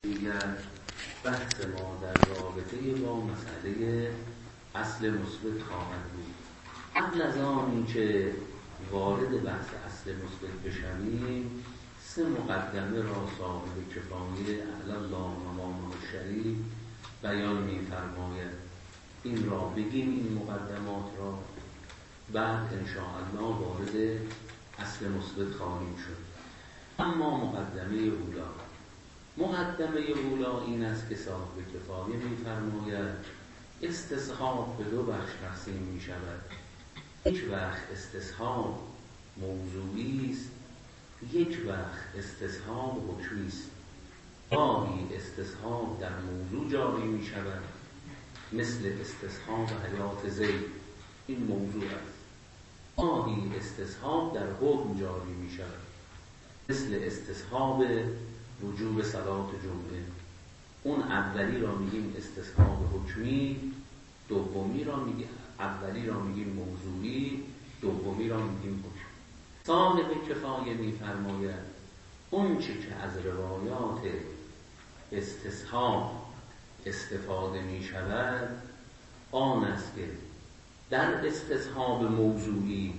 دیگر بحث ما در رابطه با مسئله اصل مثبت خواهد بود. قبل از آن که وارد بحث اصل مثبت بشویم، 3 مقدمه را صاحب کفایه اعلی الله مقامه الشریف بیان می‌فرماید. این را بگیم، این مقدمات را، بعد ان شاء الله وارد اصل مثبت خواهیم شد. اما مقدمه اولا این است که صاحب کفایه می‌فرماید استصحاب به 2 بخش تقسیم می‌شود. یک وقت استصحاب موضوعی است، یک وقت استصحاب حکمی است. گاهی استصحاب در موضوع جاری می‌شود، مثل استصحاب حیات زید، این موضوع است. گاهی استصحاب در حکم جاری می‌شود، مثل استصحاب وجوب صلات جمعه. اون اولی را میگیم استصحاب حکمی، دومی را میگیم، اولی را میگیم موضوعی، دومی را میگیم حکمی. صاحب کفایه میفرماید اون چه که از روایات استصحاب استفاده میشود آن است که در استصحاب موضوعی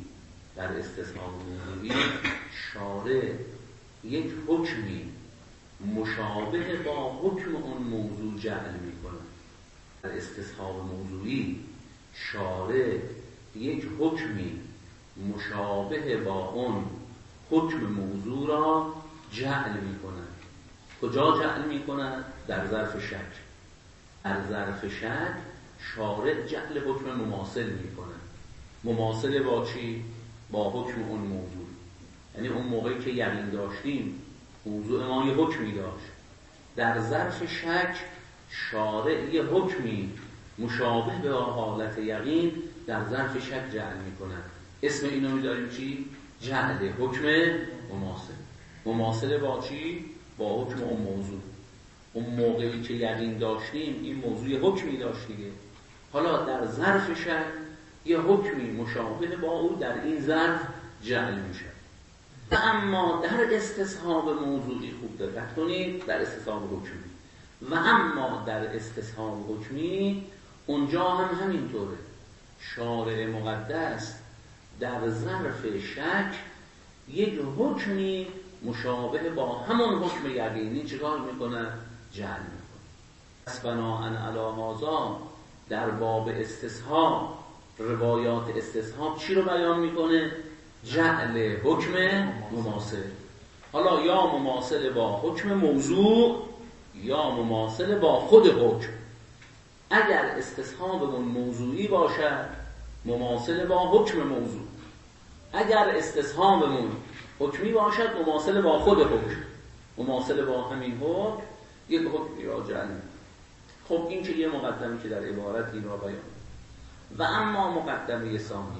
شارع یک حکمی مشابه با حکم اون موضوع جعل میکنه. در استصحاب موضوعی شارع یک حکمی مشابه با اون حکم موضوع را جعل میکنه. کجا جعل میکنه؟ در ظرف شک. در ظرف شک شارع جعل حکم مماثل میکنه. مماثل با چی؟ با حکم اون موضوع. یعنی اون موقعی که یقین داشتیم موضوع ما یه حکمی داشت، در ظرف شک شارع یه حکمی مشابه به حالت یقین در ظرف شک جعل میکنه. اسم اینو می‌داریم چی؟ جعل حکم مماثل. مماثل با چی؟ با حکم اون موضوع. اون موقعی که یقین داشتیم این موضوع یه حکمی داشت دیگه، حالا در ظرف شک یه حکمی مشابه با او در این ظرف جعل میشه. و اما در استصحاب موضوعی، خوب دقت کنید، در استصحاب حکمی و اما در استصحاب حکمی اونجا هم همینطوره. شارع مقدس در ظرف شک یک حکمی مشابه با همون حکم یقینی چیکار میکنه؟ جعل میکنه. پس بناهن علی هذا در باب استصحاب روایات استصحاب چی رو بیان میکنه؟ جعل حکم مماثل. حالا یا مماثل با حکم موضوع یا مماثل با خود حکم. اگر استصحابمون موضوعی باشد مماثل با حکم موضوع، اگر استصحابمون حکمی باشد مماثل با خود حکم، مماثل با همین حکم یک حکمی را جعل. خب این که یه مقدمه که در عبارت این را بیان. و اما مقدمه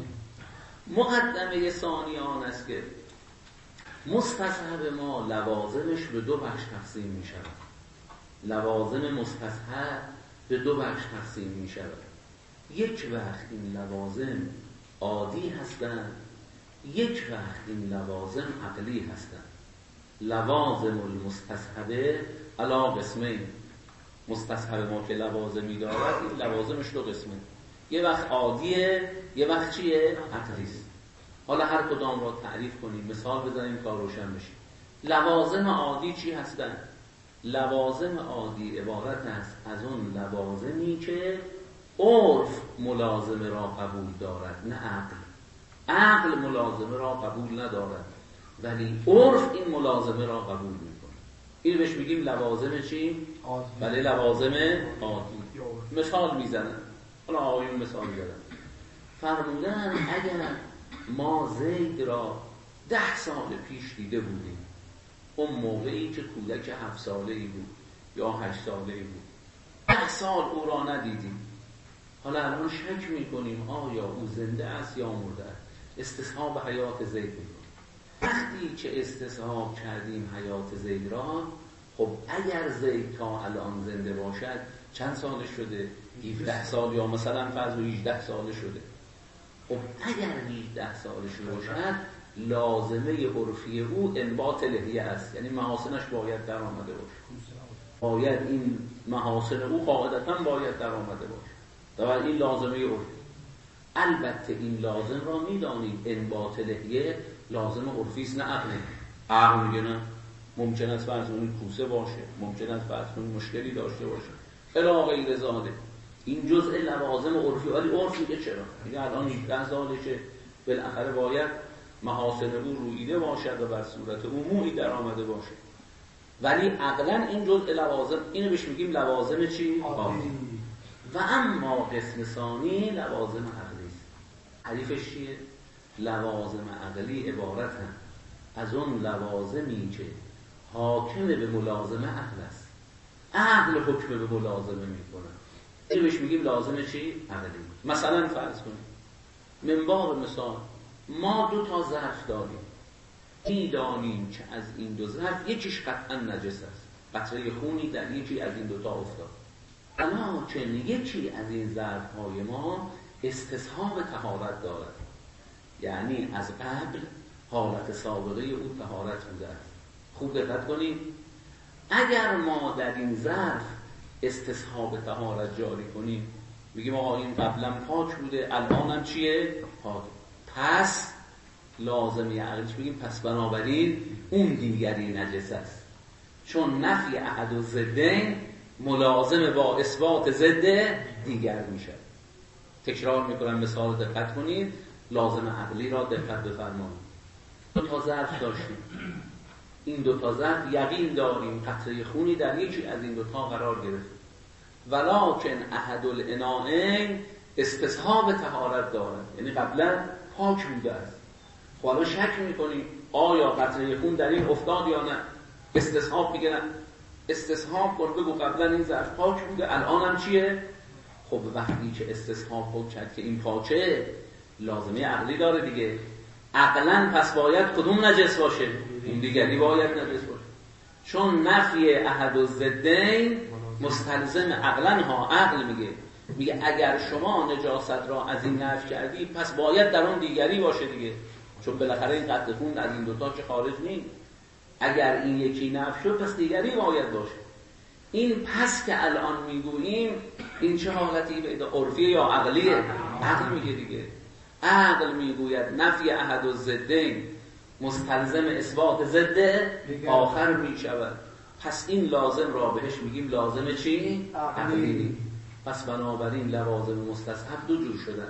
ثانی آن است که مستصحب ما لوازمش به 2 بخش تقسیم می شود. لوازم مستصحب به 2 بخش تقسیم می شود. یک وقت این لوازم عادی هستند، یک وقت این لوازم عقلی هستند. لوازم المستصحبه علی قسمین. مستصحب ما که لوازمی دارد این لوازمش 2 قسمه. یه وقت عادیه، یه وقت چیه؟ عقلیست. حالا هر کدام را تعریف کنیم، مثال بزنیم کار روشن بشه. لوازم عادی چی هستند؟ لوازم عادی عبارت است از اون لوازمی که عرف ملازمه را قبول دارد، نه عقل. عقل ملازمه را قبول ندارد ولی عرف این ملازمه را قبول میکنه. این بهش میگیم لوازم چی؟ عادی. بله، لوازم عادی. مثال میزنم، حالا آقایون مثال میزنم. فرمودن اگر ما زید را 10 سال پیش دیده بودیم، اون موقعی که کودک 7 ساله‌ای بود یا 8 ساله‌ای بود، 10 سال او را ندیدیم، حالا الان شک میکنیم آیا او زنده است یا مرده است. استصحاب حیات زید میکنیم. وقتی که استصحاب کردیم حیات زید را، خب اگر زید تا الان زنده باشد چند سالش شده؟ 17 سال یا مثلا فرض 18 ساله شده. خب اگر 18 سالش باشد لازمه عرفی او انبات لحیه است، یعنی محاسنش باید در آمده باشه. باید این محاسن او قاعدتاً باید در آمده باشه و این لازمه عرفی. البته این لازم را میدانیم انباط لحیه لازم عرفیست نه عقلی. عقل میگه نه، ممکن است فرض کنید کوسه باشه، ممکن است فرض کنید مشکلی داشته باشه الی غیر ذالک. این جزء لوازم عرفی، ولی عرف میگه چرا؟ میگه الان 18 سالشه، بالاخره باید محاسن او رویده باشد و بر صورت عمومی در آمده باشه. ولی عقلا این جزء لوازم، اینو بهش میگیم لوازم چی؟ عادی. و اما قسم ثانی لوازم عقلی است. تعریفش چیه؟ لوازم عقلی عبارتن از اون لوازمی که حاکم به ملازمه عقل است. عقل حکم به ملازمه میکنه. اینو بهش میگیم لازم چی؟ عقلی. مثلا فرض کنیم من باب مثال ما 2 ظرف داریم، میدانیم که از این 2 ظرف یکیش قطعا نجس است، قطره خونی در یکی از این 2 افتاد، اما که یکی از این ظرف‌های ما استصحاب طهارت دارد، یعنی از قبل حالت سابقه او طهارت بوده است. خوب دقت کنید، اگر ما در این ظرف استصحاب طهارت جاری کنیم، میگیم آقا این قبلا پاک بوده الان هم چیه؟ پاک. پس لازمه عقلش بگیم پس بنابراین اون دیگری نجس است، چون نفی احد الضدین ملازم با اثبات ضد دیگر میشه. تکرار میکنم، مثال دقت کنید، لازم عقلی را دقت بفرمایید. 2 ظرف داشتیم، این 2 ظرف یقین داریم قطره خونی در یکی از این 2 قرار گرفت، ولکن احد الاناءین استصحاب طهارت دارد، یعنی قبلا پاک بوده است. خب الان شک میکنیم آیا قطره خون در این افتاد یا نه؟ استصحاب میگه نه، استصحاب کن بگو قبلا این ظرف پاک بوده الان هم چیه؟ خب وقتی که استصحاب کن کرد که این پاکه، لازمه عقلی داره دیگه. عقلا پس باید کدوم نجس باشه؟ این دیگری باید نجس باشه، چون نفی احد الضدین مستلزم عقلا ها. عقل میگه اگر شما نجاست را از این نفی کردی پس باید در اون دیگری باشه دیگه، چون بالاخره این قطره خون از این 2 که خارج نیست. اگر این یکی نفی شد پس دیگری باید باشه. این پس که الان میگوییم این چه حالتی به عرفیه یا عقلیه؟ عقل میگه دیگه. عقل میگوید نفی احد الضدین مستلزم اثبات ضد آخر میشود، پس این لازم را بهش میگیم لازم چی؟ عقلی. پس بنابراین لوازم مستصحب 2 جور شدن،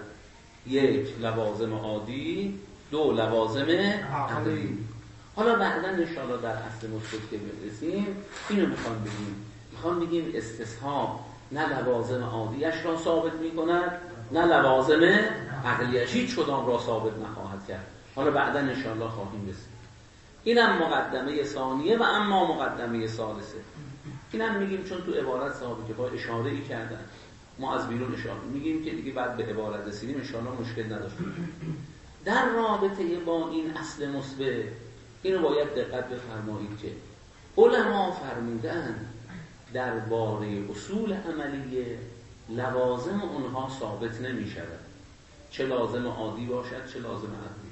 1 لوازم عادی، 2 لوازم عقلی. حالا بعدا انشاءالله در اصل مثبت که برسیم اینو میخوام بگیم استصحاب نه لوازم عادیش را ثابت میکند نه لوازم عقلیش، هیچ کدام را ثابت نخواهد کرد. حالا بعدا انشاءالله خواهیم رسید. اینم مقدمه ثانیه. و اما مقدمه ثالثه، اینم میگیم چون تو عبارت ثابت که با اشاره ای کردن ما از بیرون اشاره میگیم که دیگه بعد به عبارت رسیدیم انشاءالله مشکل نداشتیم. در رابطه با این اصل مثبت اینو باید دقت بفرمایید که علما فرمودن درباره اصول عملیه لوازم اونها ثابت نمی شود، چه لازم عادی باشد چه لازم عقلی،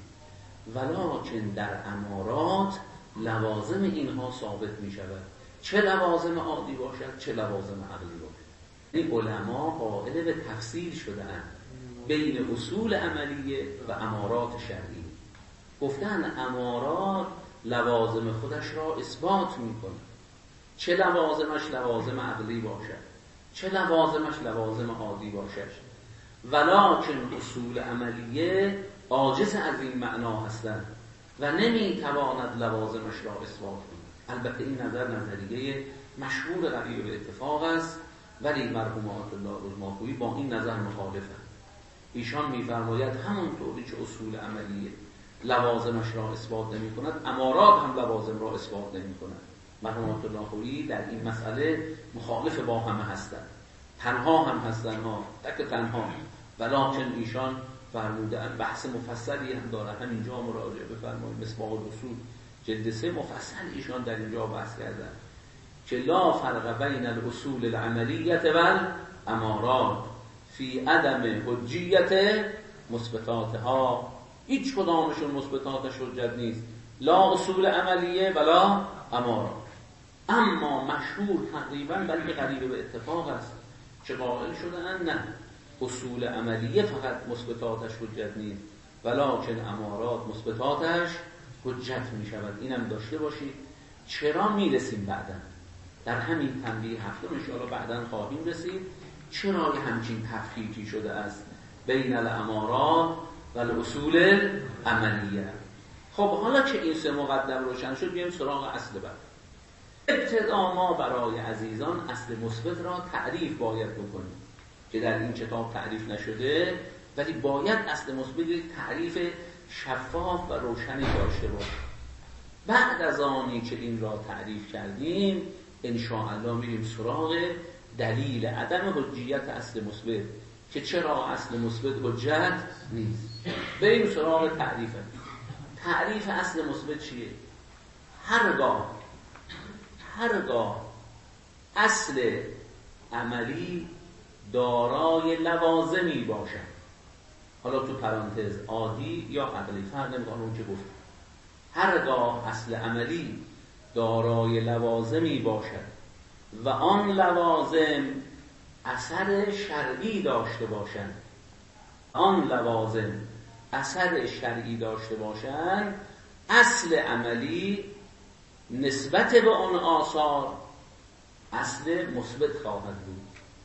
ولکن در امارات لوازم اینها ثابت می شود، چه لوازم عادی باشد چه لوازم عقلی باشد. این علما قائل به تفصیل شده‌اند بین اصول عملیه و امارات شرعی. گفتن امارات لوازم خودش را اثبات میکنه، چه لوازمش لوازم عقلی باشد چه لوازمش لوازم عادی باشد، ولکن اصول عملیه عاجز از این معنا هستند و نمیتواند لوازمش را اثبات کند. البته این نظریه مشهور قریب به اتفاق است، ولی مرحومات الله الماخویی با این نظر مخالفند. ایشان میفرماید همونطوری که اصول عملیه لوازمش را اثبات نمی کند، امارات هم لوازم را اثبات نمی کند. مرحومات الله خویی در این مسئله مخالف با همه هستند، تنها هم هستند ها، تک تنها، ولکن ایشان فرمودن بحث مفصلی هم داره، همینجا مراجعه بفرمایید، مصباح الاصول جلد 3 مفصل ایشان در اینجا بحث کردن که لا فرق بین الاصول العملیه و الامارات فی عدم حجیت مثبتاتها. هیچ کدامشون مثبتاتش حجت نیست، لا اصول عملیه ولا امارات. اما مشهور تقریبا بلکه قریب به اتفاق است که قائل شدن نه اصول عملیه فقط مثبتاتش حجت نیست ولکن امارات مثبتاتش حجت می شود. اینم داشته باشید. چرا میرسیم بعداً در همین تنبیه هفتم ان شاءالله بعداً خواهیم رسید چرا همچین تفکیکی شده است بین الامارات و الاصول عملیه. خب حالا که این سه مقدم روشن شد بیایم سراغ اصل بعد. ابتدا ما برای عزیزان اصل مثبت را تعریف باید بکنیم که در این کتاب تعریف نشده، ولی باید اصل مثبت تعریف شفاف و روشنی داشته باشه. بعد از آنی که این را تعریف کردیم ان شاء الله میریم سراغ دلیل عدم حجیت اصل مثبت که چرا اصل مثبت حجت نیست. بریم سراغ تعریف اصل مثبت چیه؟ هرگاه اصل عملی دارای لوازمی باشد، حالا تو پرانتز عادی یا عقلی فرق نمی‌کنه اون که گفت، هرگاه اصل عملی دارای لوازمی باشد و آن لوازم اثر شرعی داشته باشند، اصل عملی نسبت به آن آثار اصل مثبت خواهد بود.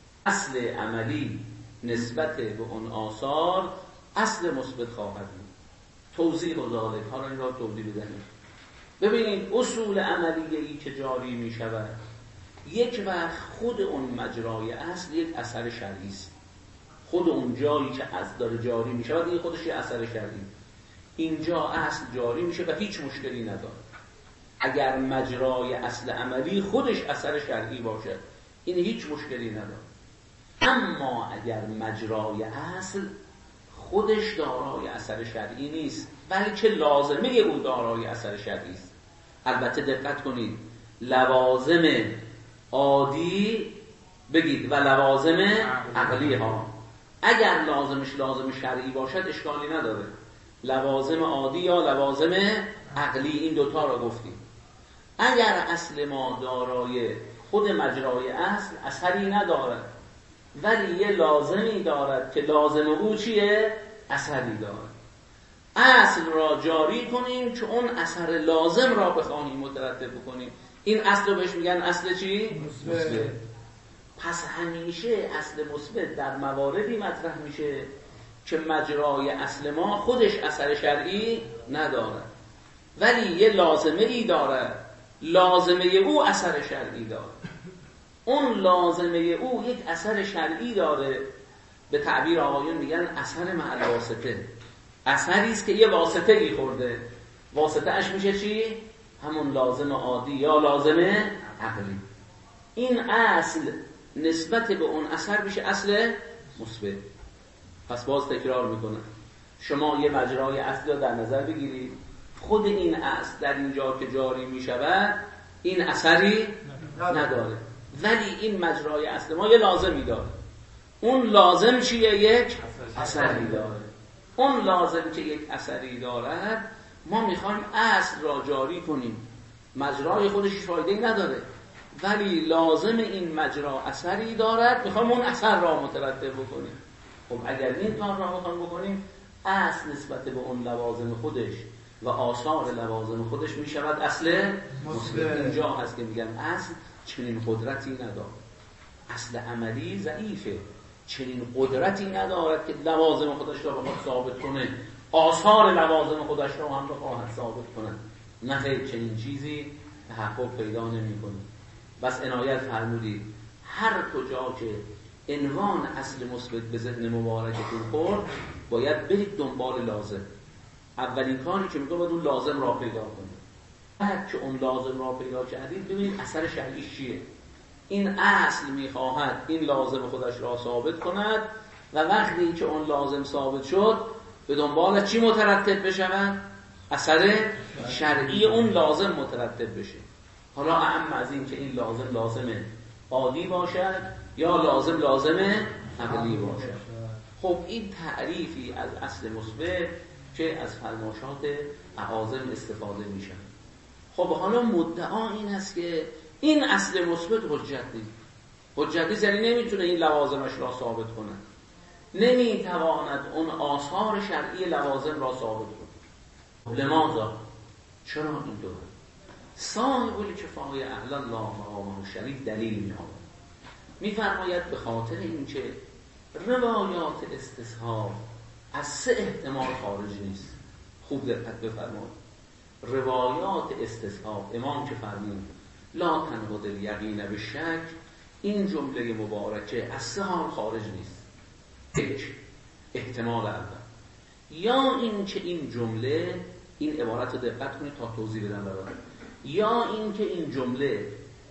توضیح ذالک، حالا این را توضیح بدهیم. ببینید اصول عملیه‌ای که جاری می شود یک وقت خود اون مجرای اصل یک اثر شرعی است. خود اون جایی که اصل داره جاری می شود این خودش یک اثر شرعی. اینجا اصل جاری میشه و هیچ مشکلی نداره اگر مجرای اصل عملی خودش اثر شرعی باشد، این هیچ مشکلی نداره. اما اگر مجرای اصل خودش دارای اثر شرعی نیست بلکه لازمه او دارای اثر شرعی است، البته دقت کنید لوازم عادی بگید و لوازم عقلی ها، اگر لازمش لازم شرعی باشد اشکالی نداره، لوازم عادی یا لوازم عقلی این دوتا را گفتیم. اگر اصل ما دارای خود مجرای اصل اثری ندارد ولی یه لازمی دارد که لازم او چیه؟ اثری دارد، اصل را جاری کنیم که اون اثر لازم را بخواهیم مترتب بکنیم. این اصل رو بهش میگن اصل چی؟ مثبت. پس همیشه اصل مثبت در مواردی مطرح میشه که مجرای اصل ما خودش اثر شرعی ندارد ولی یه لازمه ای دارد، لازمه او اثر شرعی دارد. اون لازمه او یک اثر شرعی داره، به تعبیر آقایون میگن اثر مع الواسطه، اثری است که یه واسطه ای خورده، واسطه اش میشه چی؟ همون لازم عادی یا لازم عقلی. این اصل نسبت به اون اثر میشه اصل مثبت. پس باز تکرار میکنم، شما یه مجرای اصلی رو در نظر بگیرید، خود این اصل در اینجا که جاری میشود این اثری نداره ولی این مجرای اصل ما یه لازمی داره، اون لازم چیه؟ یک اثری داره. اون لازم که یک اثری دارد ما میخوایم اصل را جاری کنیم، مجرای خودش فایده‌ای نداره ولی لازم این مجرا اثری دارد، میخوایم اون اثر را مترتب بکنیم. خب اگر این کار را میخوایم بکنیم اصل نسبت به اون لوازم خودش و آثار لوازم خودش میشود اصل مثبت. اینجا هست که میگن اصل چنین قدرتی نداره، اصل عملی ضعیفه، چنین قدرتی ندارد که لوازم خودش را بخواد ثابت کنه، آثار لوازم خودش را هم بخواهد ثابت کنه. نه خیر، چنین چیزی تحقق پیدا نمی‌کنه. بس عنایت فرمودید هر کجا که عنوان اصل مثبت به ذهن مبارکتون خورد باید برید دنبال لازم. اولین کاری که میگم باید اون لازم را پیدا کنید. بعد که اون لازم را پیدا کردید ببینید اثر شرعیش چیه. این اصل میخواهد این لازم خودش را ثابت کند و وقتی که اون لازم ثابت شد به دنبال چی مترتب بشود؟ اثر شرعی اون لازم مترتب بشه. حالا اهم از این که این لازم عادی باشد یا لازم عقلی باشد. خب این تعریفی از اصل مثبت که از فرماشات اعاظم استفاده میشن. خب حالا مدعا این است که این اصل مثبت حجت نیست. حجت نیست یعنی نمیتونه این لوازمش را ثابت کنه، نمیتواند اون آثار شرعی لوازم را ثابت کنه. لماذا؟ چرا این دوره؟ صاحب الکفایه اهل الله مقامه الشریف دلیل میفرماید به خاطر اینکه روایات استصحاب از سه احتمال خارج نیست. خوب دقت بفرمایید. روایات استصحاب امام که فرمود لا تنقض الیقین بالشک، این جمله مبارکه از سه حال خارج نیست. یک، احتمال اول، یا این که این جمله، این عبارت رو دقت کنید تا توضیح بدم براتون، یا این که این جمله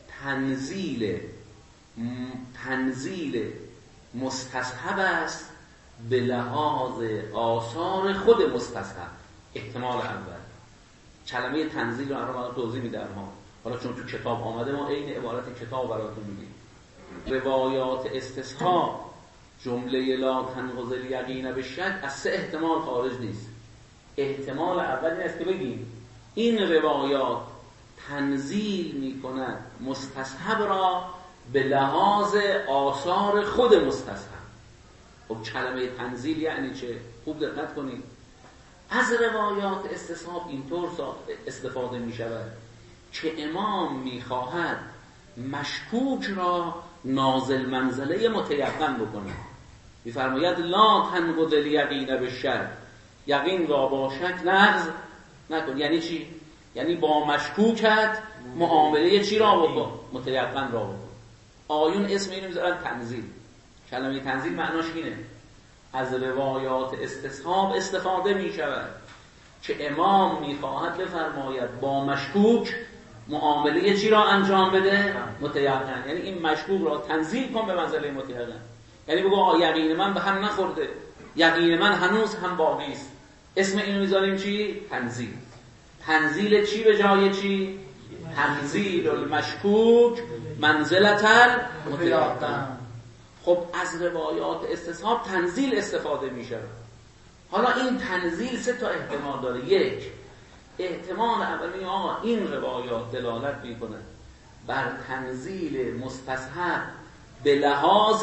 تنزیل مستصحب است به لحاظ آثار خود مستصحب. احتمال اول، کلمه تنزیل رو الان توضیح میدم حالا چون تو کتاب آمده ما عین عبارت کتاب براتون میگیم. روایات استصحاب جمله لا تنقض الیقین بالشک از سه احتمال خارج نیست. احتمال اول این است که بگیم این روایات تنزیل میکنند مستصحب را به لحاظ آثار خود مستصحب. خب کلمه تنزیل یعنی چه؟ خوب دقت کنید. از روایات استصحاب اینطور استفاده می شود که امام می خواهد مشکوک را نازل منزله متیقن بکنه. می فرماید لا تنقض الیقین بالشک، یقین را با شک نقض نکن. یعنی چی؟ یعنی با مشکوکت معامله چی را بکن؟ متیقن را بکن. آیون اسم اینو میذارن تنزیل. کلمه تنزیل معناش اینه. از روایات استصحاب استفاده می شود که امام می خواهد بفرماید با مشکوک معامله چی را انجام بده؟ متیقن. یعنی این مشکوک را تنزیل کن به منزله متیقن. یعنی بگو یقین من به هم نخورده، یقین من هنوز هم باقی است. اسم اینو میذاریم چی؟ تنزیل. تنزیل چی به جای چی؟ تنزیل المشکوک منزلة المتیقن. خب از روایات استصحاب تنزیل استفاده میشه. حالا این تنزیل سه تا احتمال داره. یک، احتمال اولی آقا این روایات دلالت میکنه بر تنزیل مستصحب به لحاظ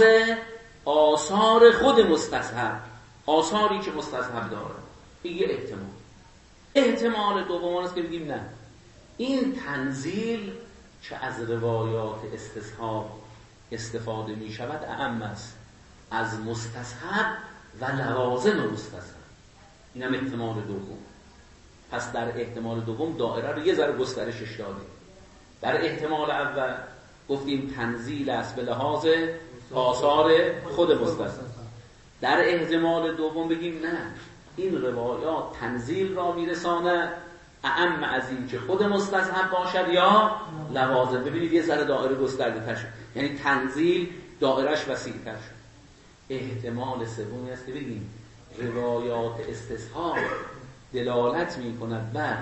آثار خود مستصحب، آثاری که مستصحب داره. این یه احتمال. احتمال دوم است که بگیم نه، این تنزیل که از روایات استصحاب استفاده می شود اعم است از مستصحب و لوازم مستصحب. این هم احتمال دوم. پس در احتمال دوم دایره رو یه ذره گسترشش دادیم. در احتمال اول گفتیم تنزیل است به لحاظ آثار خود مستصحب. در احتمال دوم بگیم نه، این روایات تنزیل را میرساند اعم از این که خود مستصحب باشد یا لوازم. ببینید یه ذره دایره گسترده تر شد، یعنی تنزیل دایرش وسیع تر شد. احتمال سومی است که بگیم روایات استصحاب دلالت می کند بر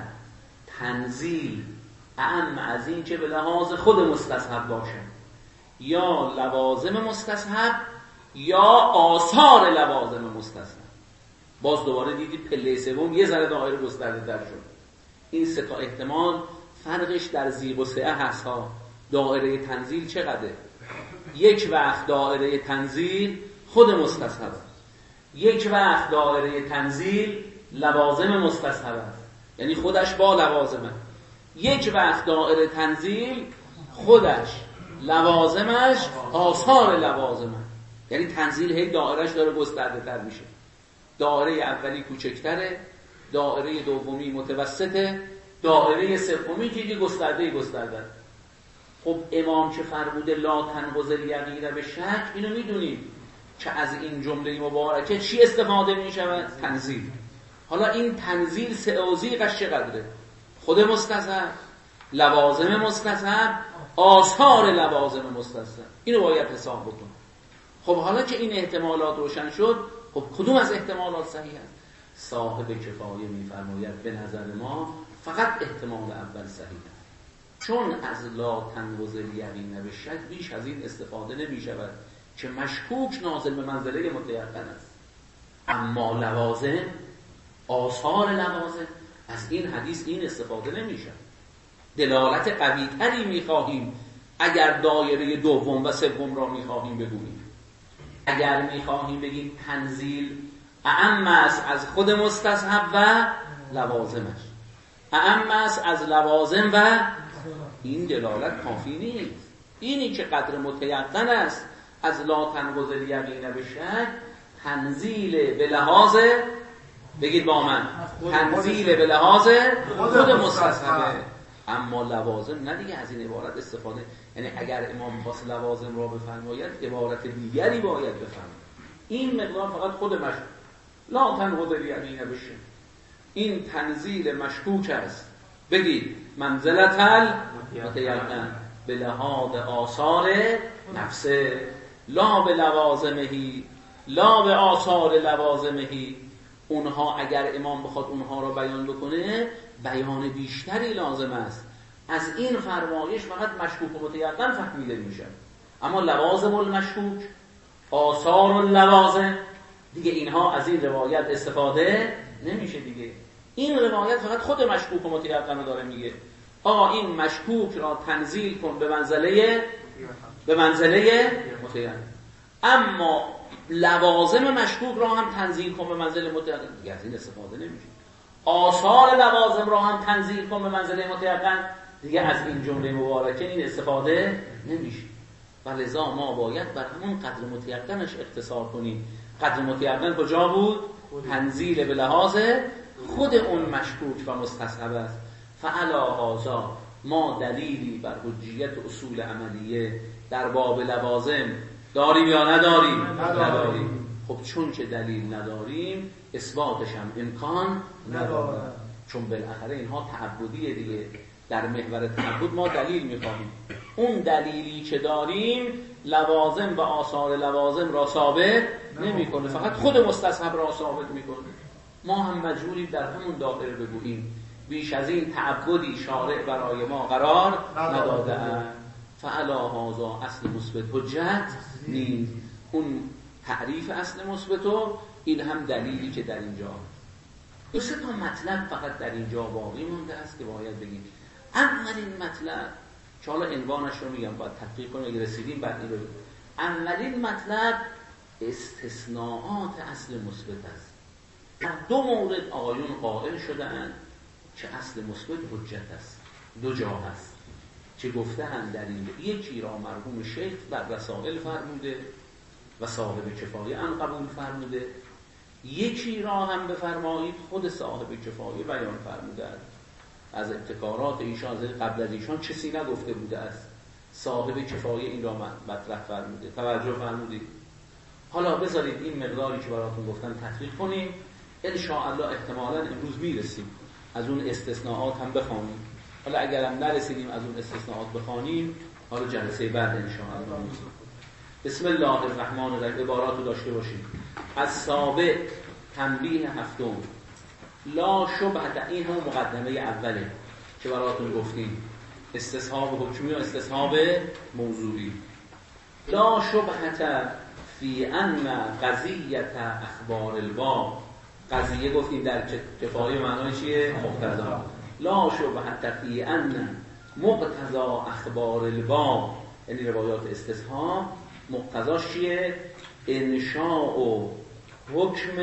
تنزیل اعم از این که به لحاظ خود مستصحب باشد یا لوازم مستصحب یا آثار لوازم مستصحب. باز دوباره دیدید پله سوم یه ذره دایره گسترده تر شد. این سه تا احتمال فرقش در زیغ و سعه هست ها. دایره تنزیل چقدره؟ یک وقت دایره تنزیل خود مستصحب است، یک وقت دایره تنزیل لوازم مستصحب است، یعنی خودش با لوازمه. یک وقت دایره تنزیل خودش لوازمش آثار لوازمه، یعنی تنزیل هی دایرهش داره گسترده تر میشه. دایره اولی کوچکتره، دایره دومی متوسطه، دایره سومی که گسترده. خب امام که فرموده لا تنقض الیقین بالشک، اینو میدونید که از این جمله مبارکه چی استفاده میشود؟ تنزیل. حالا این تنزیل سعوزیقش چقدره؟ خود مستصحب، لوازم مستصحب، آثار لوازم مستصحب. اینو باید حساب بکن. خب حالا که این احتمالات روشن شد، خب کدوم از احتمالات صحیح است؟ صاحب کفایه میفرماید به نظر ما فقط احتمال اول صحیح است، چون از لا تنقض الیقین بالشک بیش از این استفاده نمی شود که مشکوک نازل به منزله متیقن است. اما لوازم، آثار لوازم، از این حدیث این استفاده نمی شود. دلالت قوی تری می خواهیم اگر دایره دوم و سوم را میخواهیم بگوییم. اگر میخواهیم بگیم تنزیل اعم است از خود مستصحب و لوازمش، اعم است از لوازم و این دلالت کافی نیست. اینی که قدر متیقن است از لا تنقض الیقین بشک، تنزیل به لحاظ، بگید با من، تنزیل به لحاظ خود مستصحبه. اما لوازم نه دیگه، از این عبارت استفاده، یعنی اگر امام خواست لوازم را بفرماید عبارت دیگری باید بفرماید. این مقدار فقط خود مشکوک، لا تنقض الیقین بشک، این تنزیل مشکوک است. بگید منزلت المتیقن به لحاظ آثار نفسه، لا به لوازمهی، لا به آثار لوازمهی. اونها اگر امام بخواد اونها را بیان بکنه بیان بیشتری لازم است. از این فرمایش فقط مشکوک و متیقن فهمیده میشه، اما لوازم المشکوک، آثار اللوازم، دیگه اینها از این روایت استفاده نمیشه دیگه. این روایت فقط خود مشکوک و متیقن رو داره میگه آقا این مشکوک را تنزیل کن به منزله متیقن، اما لوازم مشکوک را هم تنزیل کن به منزله متیقن، دیگه از این استفاده نمیشه. آثار لوازم را هم تنزیل کن به منزله متیقن، دیگه از این جمله مبارکه این استفاده نمیشه. ولذا ما باید بر همون قدر متیقنش اختصار کنیم. قدر متیقن کجا بود؟ تنزیل به لحاظ خود اون مشکوک و مستصحب است. فعلا هذا ما دلیلی بر حجیت اصول عملیه در باب لوازم داریم یا نداریم؟ نداریم. خب چون که دلیل نداریم اثباتش هم امکان نداره، چون بالاخره اینها تعبدیه دیگه. در محور تعبد ما دلیل میخواهیم، اون دلیلی که داریم لوازم و آثار لوازم را ثابت نمیکنه، فقط خود مستصحب را ثابت میکنه. ما هم مجبوریم در همون داخل بگوییم بیش از این تعبدی شارع برای ما قرار نداده است. فعلا هذا اصل مثبت حجت نیست. اون تعریف اصل مثبتو، این هم دلیلی که در اینجا. دو سه تا مطلب فقط در اینجا باقی مونده است که باید بگیم. اولین مطلب که حالا عنوانش رو میگم باید تحقیق کنیم، اگه رسیدیم بعد این رو بگیم. اولین مطلب استثناءات اصل مثبت است. در دو مورد آقایون قائل شدند که اصل مثبت حجت است. دو جا هست که گفته‌اند در این. یکی را مرحوم شیخ در رسائل فرموده و صاحب کفایه هم قبول فرموده، یکی را هم بفرمایید خود صاحب کفایه بیان فرموده است. از ابتکارات ایشان قبل از ایشان کسی نگفته بوده است، صاحب کفایه این را مطرح فرموده. توجه فرمودید؟ حالا بذارید این مقداری که براتون گفتم تحقیق کنیم، ان شاء الله احتمالاً امروز میرسیم از اون استثناءات هم بخوانیم. حالا اگرم نرسیدیم از اون استثناءات بخوانیم، حالا جلسه بعد ان شاء الله. بسم الله الرحمن الرحیم. عبارات رو داشته باشید. از سابق تنبیه هفتم، لا شبهه، این هم مقدمه اوله که براتون گفتیم، استصحاب حکمی و استصحاب موضوعی. لا شبهه فی ان قضیه اخبار الباب، قضیه گفتیم در کفایه معنای چیه؟ مقتضا. لا شبهه فی ان مقتضا اخبار الباب، یعنی روایات استصحاب مقتضاش چیه؟ انشاء و حکم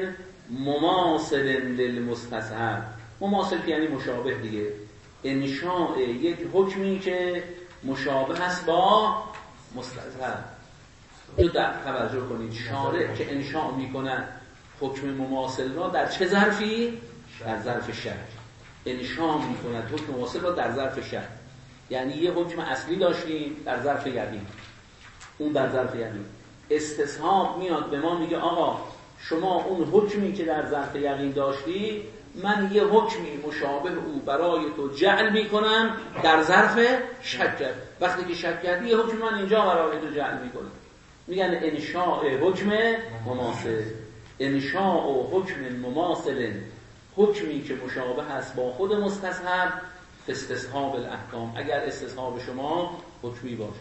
مماثل للمستصحب. مماثل یعنی مشابه دیگه. انشاء یک حکمی که مشابه است با مستصحب. اینو توجه کنید، شارع که انشاء میکنه حکم مماثل را در چه ظرفی؟ در ظرف شرع. انشاء میکنه حکم مماثل را در ظرف شرع، یعنی یه حکم اصلی داشتیم در ظرف یقین، اون در ظرف یقین. استصحاب میاد به ما میگه آقا شما اون حکمی که در ظرف یقین داشتی، من یه حکمی مشابه او برای تو جعل میکنم در ظرف شک. وقتی که شک کردی یه حکم من اینجا برای تو جعل میکنم. میگن انشاء حکم مماثل. انشاء حکم مماثل، حکمی که مشابه است با خود مستصحب، استصحاب الاحکام. اگر استصحاب شما حکمی باشه.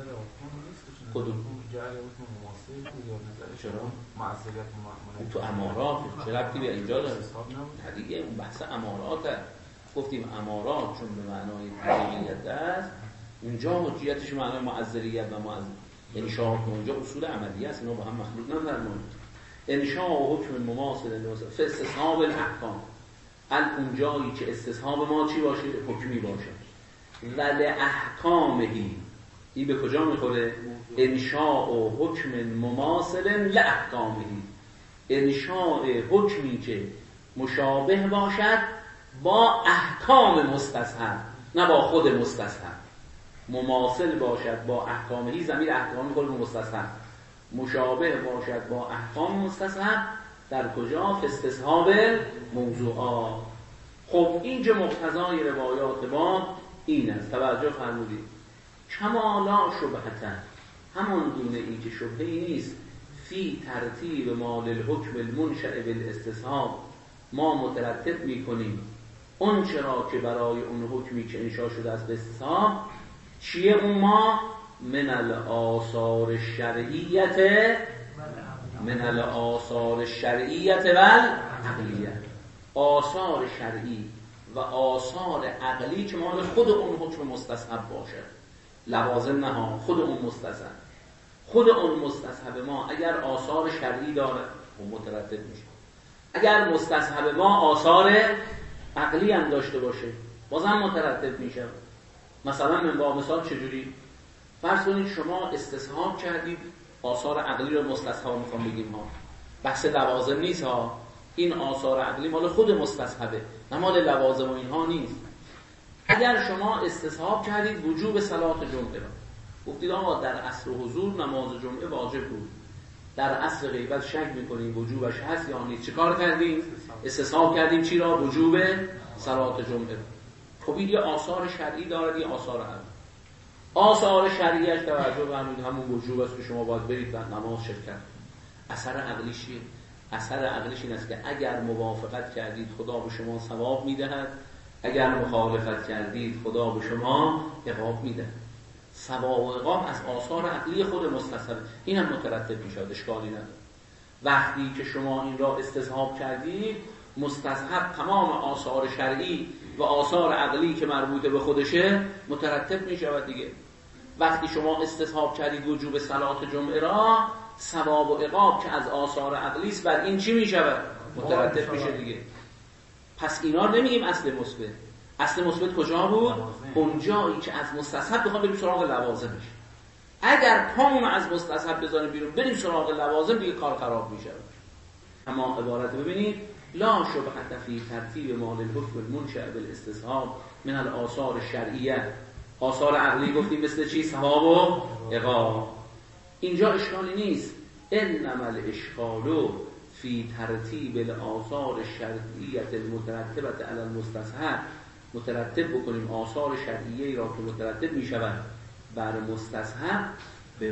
کدوم؟ جعل حکم مماثل بود یا نظر چرا؟ معذریت تو امارات چه ربطی به اینجا داره؟ دیگه اون بحث امارات هست. گفتیم امارات چون به معنای حقیقت است، اونجا حجیتش معنای معذریت و یعنی شاه اونجا اصول عملیه است، اینا با هم مخلوط نفرمایید. انشاء و حکم مماثل فی استصحاب الاحکام، اونجایی که استصحاب ما چی باشه؟ حکمی باشه. و لاحکامهی، این به کجا میخوره؟ انشاء و حکم مماثل لاحکامهی، انشاء حکمی که مشابه باشد با احکام مستصحب، نه با خود مستصحب. مماثل باشد با احکامهی، ضمیر احکام میخوره به مستصحب، مشابه باشد با احکام مستصحب در کجا؟ فی استصحاب موضوعات. خب اینجا مقتضای روایات ما این است، توجه فرمودید. کما لا شبهة، همان گونه این که شبهه‌ای نیست فی ترتیب ما للحکم المنشأ بالاستصحاب، ما مترتب میکنیم اون چرا که برای اون حکمی که انشاء شده است به استصحاب چیه؟ اون ما من الآثار الشرعیت و العقلیه، آثار شرعی و آثار عقلی که مال خود اون حکم مستصحب باشه، لوازم نه، خود اون مستصحب. خود اون مستصحب ما اگر آثار شرعی داره اون مترتب میشه، اگر مستصحب ما آثار عقلی هم داشته باشه بازم مترتب میشه. مثلا من با مثال چجوری؟ فرض کنید شما استصحاب کردید آثار عقلی رو، مستصحب میخوام بگیم ها، بحث لوازم نیست ها، این آثار عقلی مال خود مستصحبه نه مال لوازم و اینها نیست. اگر شما استصحاب کردید وجوب صلات جمعه را، گفتید آقا در عصر حضور نماز جمعه واجب بود، در عصر غیبت شک میکنیم وجوبش هست یا نیست، چه کار کردیم؟ استصحاب کردیم چی را؟ وجوب صلات جمعه. خب این یه آثار شرعی داره، یه آثار عقلی. آثار شرعیش توجه فرمودید همون وجوب است که شما باید برید و نماز شرکت. اثر عقلیش چیه؟ اثر عقلیش این است که اگر موافقت کردید خدا به شما ثواب میدهد، اگر مخالفت کردید خدا به شما عقاب میدهد. ثواب و عقاب از آثار عقلی خود مستصحب، این هم مترتب میشد، اشکالی نداره. وقتی که شما این را استصحاب کردید مستصحب تمام آثار شرعی و آثار عقلی که مربوط به خودشه مترتب میشود دیگه. وقتی شما استصحاب کردید وجوب صلات جمعه را، ثواب و عقاب که از آثار عقلی است بر این چی میشود؟ مترتب میشه دیگه. پس اینا نمیگیم اصل مثبت. اصل مثبت کجا بود؟ اون جایی که از مستصحب بخوام بریم سراغ لوازمش. اگر پامون از مستصحب بذاریم بیرون بریم سراغ لوازم دیگه کار خراب میشه. اما عبارت ببینید لا شبهة فی ترتیب ما للحکم المنشأ بالاستصحاب من الآثار الشرعیه. آثار عقلی گفتیم مثل چی؟ ثواب و عقاب. اینجا اشکالی نیست. انما الاشکال فی ترتیب الآثار الشرعیه المترتبه علی المستصحب، مترتب بکنیم آثار شرعیه را که مترتب می شود بر مستصحب به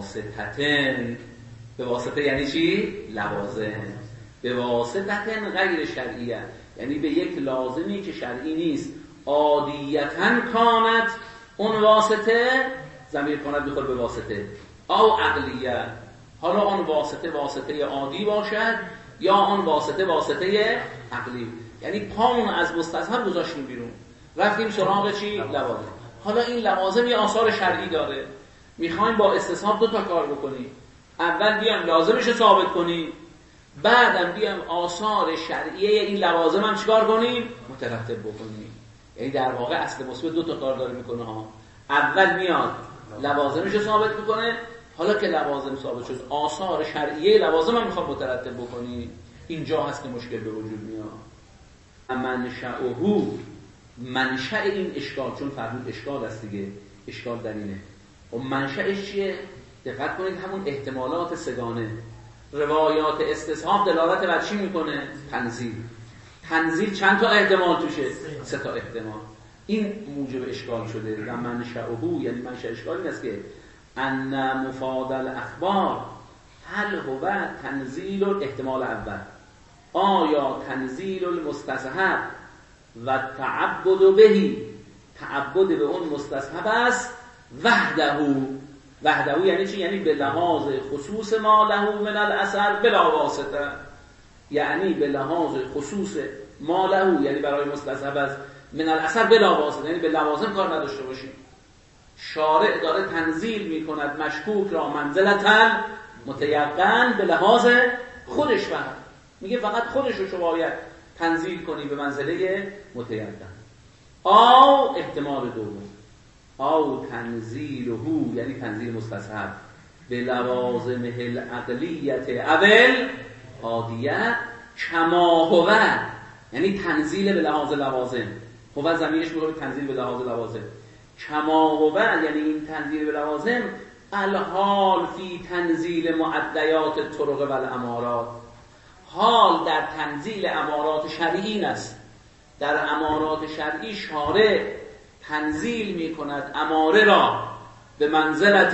واسطه. به واسطه یعنی چی؟ لوازم. به واسطه غیر شرعیه، یعنی به یک لازمی که شرعی نیست. عادیتاً کانت، اون واسطه ضمیر کانت بخور به واسطه، او عقلیه، حالا اون واسطه عادی باشد یا اون واسطه عقلی. یعنی پامون از مستصحب گذاشتیم بیرون رفتیم سراغ چی؟ لوازم. حالا این لوازم یه آثار شرعی داره، میخوایم با استصحاب 2 تا کار بکنیم. اول بیام لازمش رو ثابت کنیم، بعدم بیام آثار شرعیه این لوازم هم چیکار کنیم؟ مترتب بکنیم. یعنی در واقع اصل مثبت 2 تا کار داره میکنه ها. اول میاد لوازمش رو ثابت میکنه، حالا که لوازم ثابت شد آثار شرعیه لوازم هم میخواد مترتب بکنیم. اینجا هست که مشکل به وجود میاد. منشأ این اشکال، چون فرمود اشکال است دیگه، اشکال در اینه. و منشأش چیه؟ دقت کنید همون احتمالات سگانه. روایات استصحاب دلالت بر چی میکنه؟ تنزیل چند تا احتمال توشه؟ 3 تا احتمال. این موجب اشکال شده. و منشأه یعنی منشأ اشکال این است که ان مفاد الاخبار هل هو تنزیل احتمال اول، آیا تنزیل المستصحب و تعبد بهی، تعبد به اون مستصحب است، وحده یعنی چی؟ یعنی به لحاظ خصوص ما له من الاثر بلا واسطه، یعنی به لحاظ خصوص ما له، یعنی برای مستصحب است من الاثر بلا واسطه، یعنی به لوازم کار نداشته باشیم. شارع داره تنزیل میکند مشکوک را منزلتاً متیقن به لحاظ خودش فقط. میگه فقط خودش رو باید تنزیل کنی به منزله متیقن. او احتمال دوم، او تنزیله، یعنی تنزیل مستصحب، به لوازمه العقلیت اول عادیه کما هو، یعنی تنزیل به لحاظ لوازم. هو ضمیرش میگه تنزیل به لحاظ لوازم. کما هو یعنی این تنزیل به لوازم الحال فی تنزیل معدیات طرق و الامارات، حال در تنزیل امارات شرعی این است. در امارات شرعی شارع تنزیل می کند اماره را به منزلت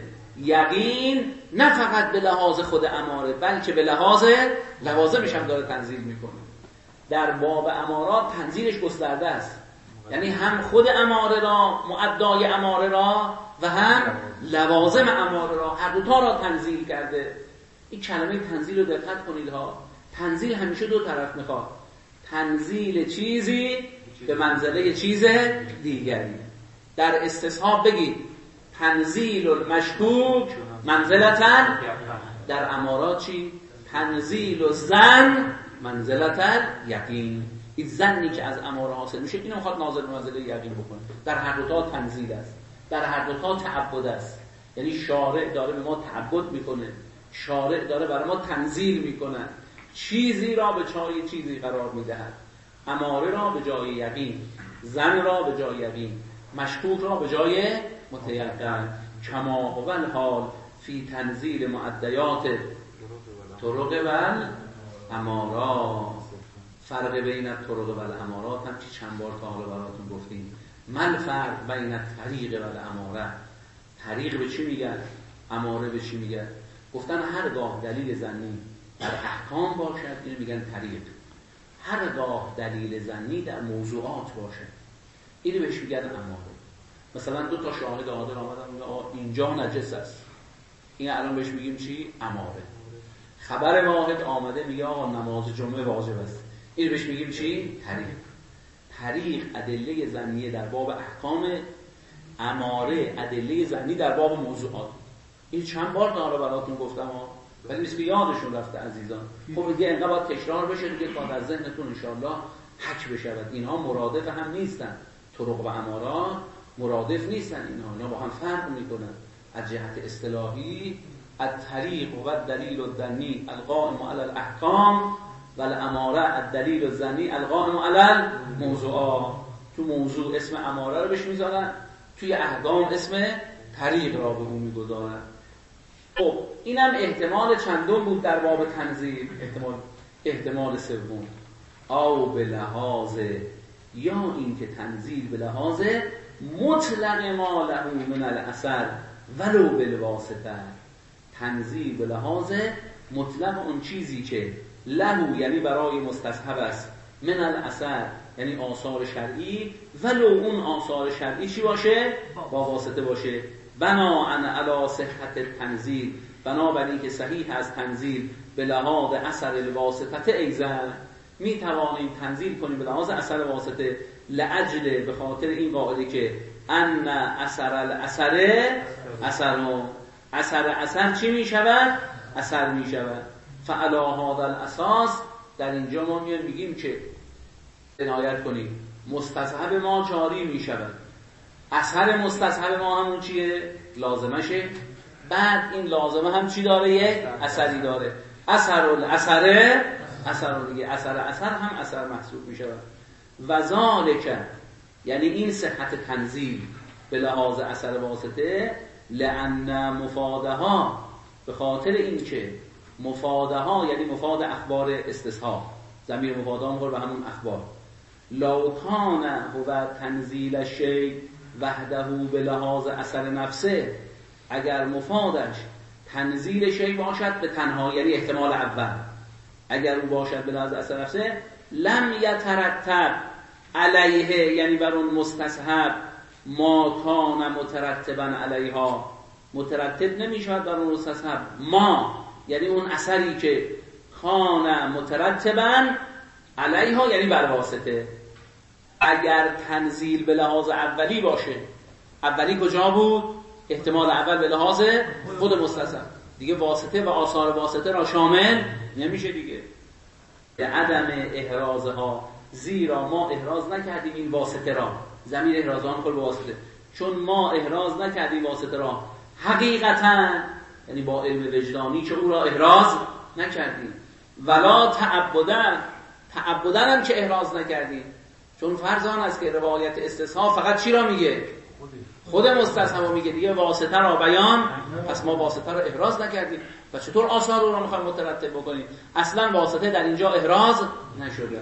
یقین، نه فقط به لحاظ خود اماره بلکه به لحاظ لوازمش هم داره تنزیل می کنه. در باب امارات تنزیلش گسترده است، یعنی هم خود اماره را، معدای اماره را، و هم لوازم اماره را، هر دوتا را تنزیل کرده. این کلمه تنزیل رو دقت کنید ها. تنزیل همیشه دو طرف میخواد. تنزیل چیزی به منزله چیز دیگری. در استصحاب بگید تنزیل المشکوک منزلتاً، در امارات چی؟ تنزیل الظن منزلتاً یقین. این ظنی که از اماره حاصل میشه اینو میخواد نازل به منزله یقین بکنه. در هر دوتا تنزیل است، در هر دوتا تعبد است. یعنی شارع داره به ما تعبد میکنه، شارع داره برای ما تنزیل میکنه، چیزی را به جای چیزی قرار میدهد. اماره را به جای یقین، ظن را به جای یقین، مشکوک را به جای متیقن. کما هو الحال فی تنزیل معدیات طرق و الامارات. فرق بین طرق و الامارات هم که چند بار تا حالا براتون گفتیم. من فرق بین طریق و الاماره. طریق به چی میگن؟ اماره به چی میگن؟ گفتن هرگاه دلیل ظنی در احکام باشد اینو میگن طریق، هرگاه دلیل ظنی در موضوعات باشه اینو بهش میگن اماره. مثلا دو تا شاهد عادل آمدن میگن اینجا نجس است، این الان بهش میگیم چی؟ اماره. خبر واحد آمده میگه آقا نماز جمعه واجب است، اینو بهش میگیم چی؟ طریق. طریق ادله ظنی در باب احکام، اماره ادله ظنی در باب موضوعات. این چند بار تا براتون گفتم ولی نیست که یادشون رفته عزیزان. خب دیگه اینقدر باید تکرار بشه دیگه تا در ذهنتون انشاءالله حک بشود. اینها مرادف هم نیستن، طرق و امارات مرادف نیستن، اینها با هم فرق میکنن. از جهت اصطلاحی الطریق و الدلیل الظنی القائم علی الاحکام و الاماره الدلیل الظنی القائم علی الموضوعات. تو موضوع اسم اماره رو بهش میذارن، توی احکام اسم طریق را به اون میگذارن. خب اینم احتمال چندم بود در باب تنزیل. احتمال سوم، او به لحاظ، یا این که تنزیل به لحاظ مطلق ما له من الاثر ولو بالواسطه. تنزیل به لحاظ مطلق اون چیزی که له یعنی برای مستصحب است، من الاثر یعنی آثار شرعی، ولو اون آثار شرعی چی باشه؟ با واسطه باشه. بناءً علی صحت تنزیل، بنابراین که صحیح از تنزیل به لحاظ اثر الواسطه ایزن، می توانیم تنزیل کنیم به لحاظ اثر واسطه، لعجل به خاطر این قاعده که ان اثر الاثر اثر چی می شود؟ اثر می شود. فعلی هذا الاساس، در اینجا ما میگیم که عنایت کنیم مستصحب ما جاری می شود، اثر مستصحب ما همون چیه؟ لازمشه. بعد این لازمه هم چی داره؟ یک اثری داره. اثر دیگه اثر هم اثر محسوب می شود. و ذالک یعنی این صحت تنزیل به لحاظ اثر واسطه، لأن مفادها، به خاطر این که مفادها یعنی مفاد اخبار استصحاب، ضمیر مفادها میخوره به همون اخبار. لو کان هو تنزیل الشیء وحده به لحاظ اثر نفسه، اگر مفادش تنزیل شیء باشد به تنها، یعنی احتمال اول، اگر او باشد به لحاظ اثر نفسه، لم یترتب علیه یعنی بر اون مستصحب ما کان مترتبا علیها، مترتب نمیشود بر اون مستصحب ما یعنی اون اثری که کان مترتبا علیها یعنی بر واسطه. اگر تنزیل به لحاظ اولی باشه اولی کجا بود؟ احتمال اول به لحاظ خود مستصحب دیگه واسطه و آثار واسطه را شامل نمیشه دیگه. به عدم احرازها، زیرا ما احراز نکردیم این واسطه را، ضمیر احراز آن کل به واسطه، چون ما احراز نکردیم واسطه را حقیقتا، یعنی با علم وجدانی که او را احراز نکردیم، ولا تعبدن هم که احراز نکردیم، چون فرض آن است که روایت استصحاب فقط چی را میگه؟ خود مستصحب میگه دیگه، واسطه را بیان، پس ما واسطه را احراز نکردیم و چطور آثار رو میخوایم مترتب بکنیم؟ اصلا واسطه در اینجا احراز نشده.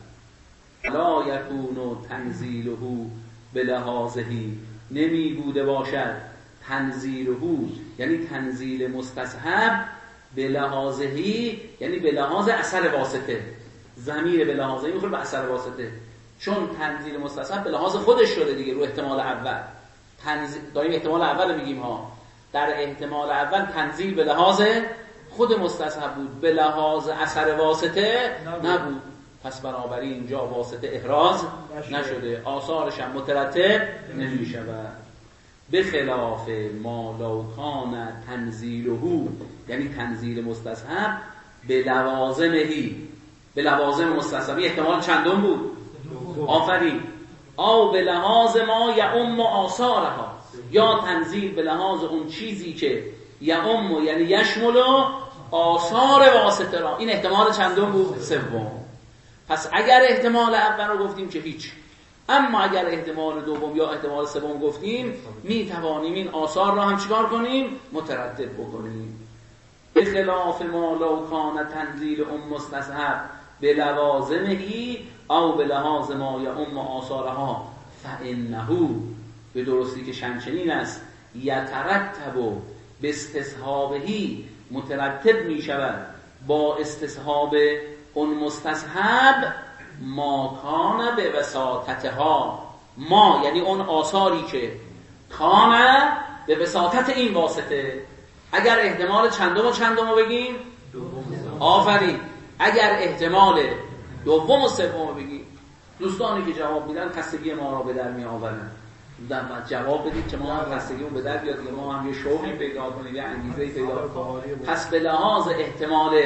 لا یکون تنزیله بلحاظه، نمی بوده باشد تنزیله، یعنی تنزیل مستصحب، بلحاظه یعنی به لحاظ اثر واسطه، ضمیر بلحاظه میخوره به اثر واسطه، چون تنزیل مستصحب به لحاظ خودش شده دیگه رو احتمال اول. داریم احتمال اول میگیم ها، در احتمال اول تنزیل به لحاظ خود مستصحب بود، به لحاظ اثر واسطه نبود، پس بنابراین اینجا واسطه احراز نشده، آثارش هم مترتب نمی شود. به خلاف ما لو کان تنزیله، یعنی تنزیل مستصحب به لوازمهی، به لوازم مستصحبی احتمال چندم بود؟ آفرین. او به لحاظ ما یعم آثارها، یا تنزیل به لحاظ اون چیزی که یعم یعنی یشمل آثار واسطه را، این احتمال چندم بود؟ سوم. پس اگر احتمال اول رو گفتیم که هیچ، اما اگر احتمال دوم یا احتمال سوم گفتیم می توانیم این آثار را هم چیکار کنیم؟ مترتب بکنیم. به خلاف ما لو کان تنزیل مستصحب به لوازمهی او به لحاظ ما یا آثارها فانه، به درستی که شمچنین است، یترتب به استصحابهی، مترتب می شود با استصحاب اون مستصحب، ما کان به وساطتها، ما یعنی اون آثاری که کان به وساطت این واسطه. اگر احتمال چندم رو بگیم؟ آفرین. اگر احتمال دوم و سوم رو بگیم، دوستانی که جواب میدن خستگی ما را به در می آورن، جواب بدید که ما هم خستگیمون به در بیاد، ما هم یه شوقی پیدا کنیم، یه انگیزه‌ای پیدا کنیم. پس به لحاظ احتمال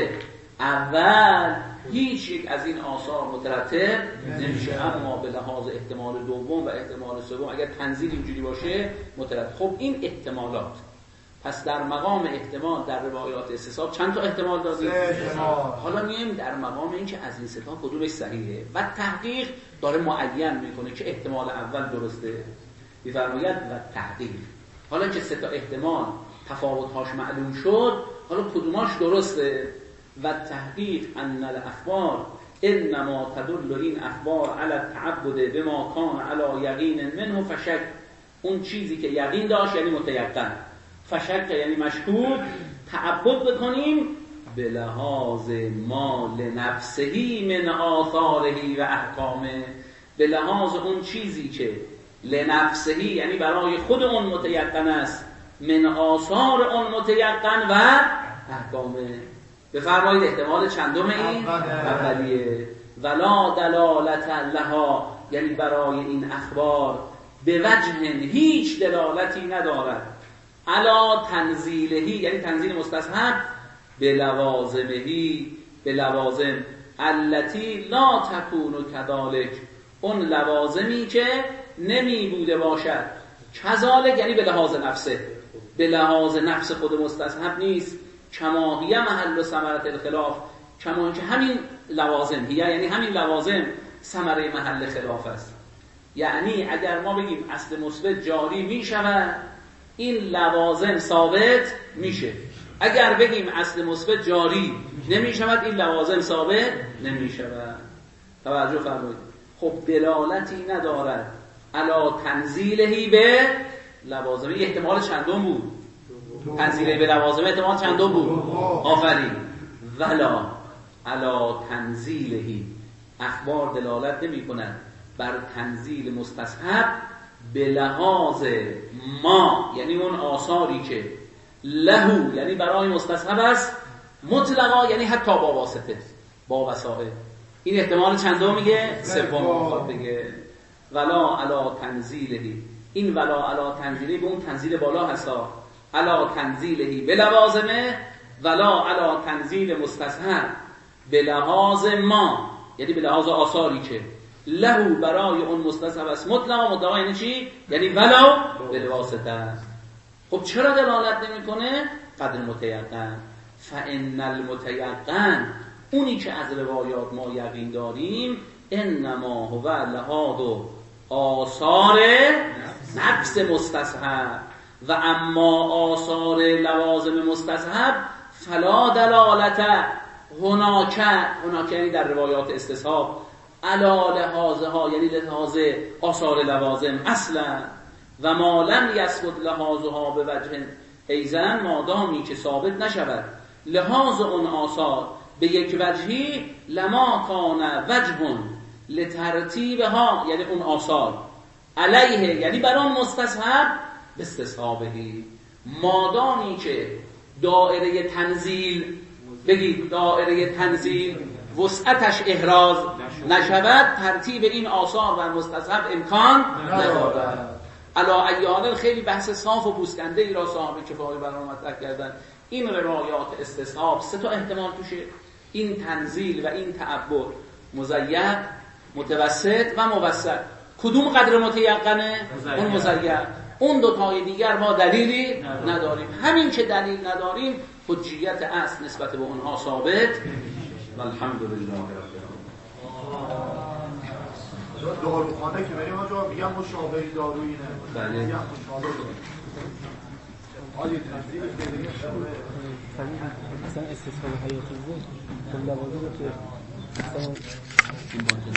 اول هیچ یک از این آثار مترتب نمیشه، اما به لحاظ احتمال دوم و احتمال سوم اگر تنزیل اینجوری باشه مترتب. خب این احتمالات، پس در مقام احتمال در روایات استصحاب چند تا احتمال دادیم؟ حالا میایم در مقام این که از این سه تا کدومش صحیحه و تحقیق داره معین میکنه که احتمال اول درسته، میفرماید و تحقیق. حالا که سه تا احتمال تفاوت‌هاش معلوم شد، حالا کدوماش درسته؟ و تحقیق ان الاخبار انما تدل، این اخبار علی التعبد بما کان علی یقین منه فشک، اون چیزی که یقین داشت یعنی متیقن، فشک یعنی مشکوک، تعبد بکنیم به لحاظ ما لنفسهی من آثارهی و احکامه، به لحاظ اون چیزی که لنفسهی یعنی برای خود اون متیقن است، من آثار اون متیقن و احکامه. بفرمایید احتمال چندم این؟ اولیه. ولا دلالت لها، یعنی برای این اخبار به وجه هیچ دلالتی ندارد، علا تنزیلهی یعنی تنزیل مستصحب، به لوازمهی، به لوازم التي لا تكون كذلك، اون لوازمی که نمی بوده باشد، کذالک یعنی به لحاظ نفسه، به لحاظ نفس خود مستصحب نیست، کما هی محل ثمرة الخلاف، کما اینکه همین لوازم هی یعنی همین لوازم ثمره محل خلاف است. یعنی اگر ما بگیم اصل مثبت جاری می شود، این لوازم ثابت میشه. اگر بگیم اصل مثبت جاری نمی شود، این لوازم ثابت نمی شود. توجه فرمایید. خب دلالتی ندارد علا تنزیلهی به لوازم. احتمال چندم بود؟ تنزیلهی به لوازم احتمال چندم بود؟ آفرین. ولا علا تنزیلهی، اخبار دلالت نمی کند بر تنزیل مستصحب به لحاظ ما، یعنی اون آثاری که لهو یعنی برای مستصحب است، مطلقا یعنی حتی با واسطه، با وسائل. این احتمال چندم میگه؟ سوم میخواد بگه. ولا علا تنزیلهی این ولا علا تنزیلی به اون تنزیل بالا هستا، علا تنزیلهی به لوازمه، ولا علا تنزیل مستصحب به لحاظ ما، یعنی به لحاظ آثاری که لهو برای اون مستصحب است مطلقا. مطلقا یعنی چی؟ یعنی ولو به واسطه است. خب چرا دلالت نمیکنه؟ قدر متیقن. فان المتیقن، اونی که از روایات ما یقین داریم، انما هو لحاظ آثار نفس مستصحب و اما آثار لوازم مستصحب فلا دلالت هناک یعنی در روایات استصحاب علا لحاظها، یعنی لحاظ آثار لوازم اصلا، و ما لم یثبت لحاظها به وجه ایزن، مادامی که ثابت نشود لحاظ اون آثار به یک وجهی، لما کان وجه لترتیبها، یعنی اون آثار علیه، یعنی بر اون مستصحب به استصحابهی، مادامی که دائره تنزیل، بگید دائره تنزیل وسعتش احراز نشود، ترتیب این آثار بر مستصحب امکان ندارد. علا ایال خیلی بحث صاف و پوسکنده ای را صاحب کفایه برای مطرح کردن. این روایات استصحاب سه تا احتمال توشه، این تنزیل و این تعبد، مزید، متوسط و موسط. کدوم قدر متیقنه؟ اون مزید. اون دو تای دیگر ما دلیلی نداریم. همین که دلیل نداریم حجیت اصل نسبت به اونها ثابت. والحمدلله رب العالمین. داروخانه که بریم آجا میگم مشابه دارویی نه، بله. میگم مشابه آیا تنزیل که مثلا استصحاب حیاتی بود، خب لوازم که